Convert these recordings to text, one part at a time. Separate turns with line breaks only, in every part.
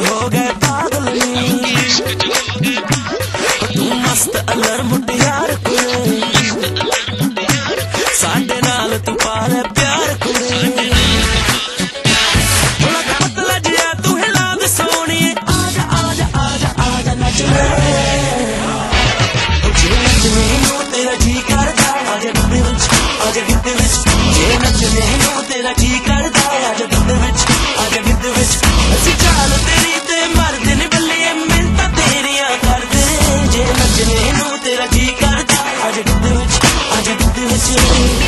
हो गए पागल नी तू मस्त अलर मुटियार कुड़े साडे नाल तू पाले प्यार कुड़े थोड़ा पतला जिया तू हिला दे सोनिए आजा आजा आजा आजा नच ले तेरा जी करदा आजा गिद्दे विच आजा गिद्दे विच जे नचने नूं तेरा जी करदा आजा गिद्दे विच आजा गिद्दे विच असी चाल तेरी ते मरदे ने बल्ले मिलता तेरियां करदे जे नचने नूं तेरा जी करदा आजा गिद्दे विच आजा गिद्दे विच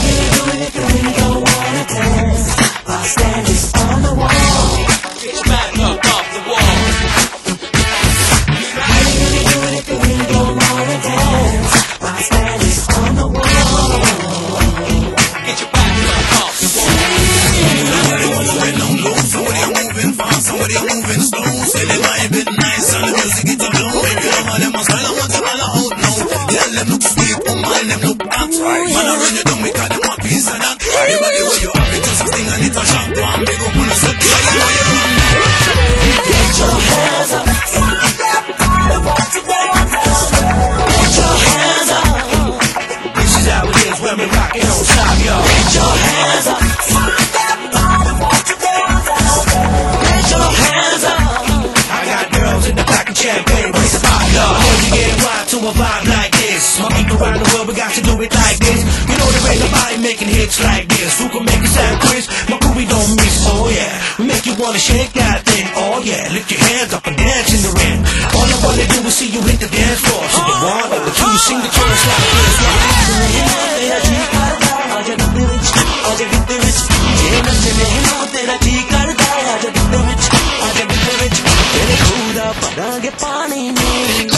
Our stand is on the wall. Get back up off the wall. We don't wanna dance. Our stand is on the wall. Get your back up off the wall. Moving on low, somebody moving fast, somebody moving slow. Say they vibe it nice and the music it a blow. Baby, I'm all them a smile, I want them all out now. Tell them look sweet, woman, them look hot. Man, I run you down because them want piece of that. Everybody where you have it, do something and it a shot. One big up on the set, so you know you run. Get your hands up. Get your hands up. This is how it is when we rockin' on top, y'all. Get your hands up. Get your hands up. I got girls in the back of champagne, raise the bar, y'all. When you get wild to a vibe like this, my people around the world, we got to do it like this. You know there ain't nobody making hits like this. Who can make it sound crisp? My crew, we don't miss, oh yeah. We make you wanna shake that thing, oh yeah. Lift your hands up and dance in the ring. All I wanna do is see you hit the dance floor. So the one or the two, sing the chorus like this. तेरा जी करदा आजा गिद्दे विच आजा गिद्दे विच जे नचने नूं तेरा जी करदा आजा गिद्दे विच आजा गिद्दे विच तेरे खूह दा भरांगे पानी नी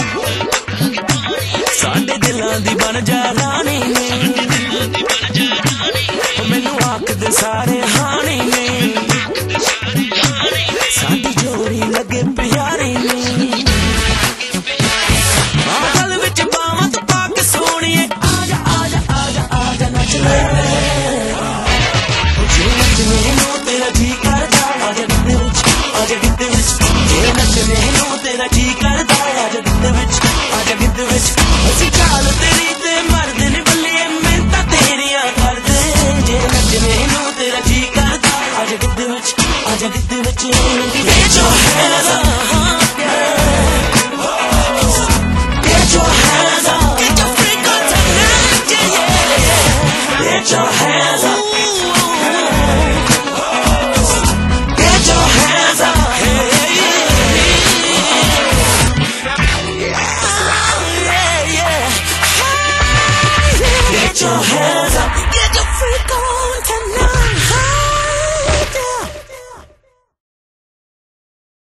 साडे दिलां दी बन जा रानी नी मैनू आखदे सारे हानी नी साडी जोड़ी लगे प्यारी नी गल विच बावां तू पा के सोनिए आजा आजा आजा आजा नच ले जे नचने नूं तेरा जी करदा आजा गिद्दे विच आजा गिद्दे विच जे नचने नूं तेरा जी करदा आजा गिद्दे विच आजा गिद्दे विच असी चाल तेरी ते मरदे ने बल्ले मिलता तेरियां करदे जे नचने नूं तेरा जी करदा आजा गिद्दे विच आजा गिद्दे विच Get your hands up. Get your hands up. Get your freak on tonight, yeah. Get your hands up. Get your hands up. Yeah, yeah. Get your hands up.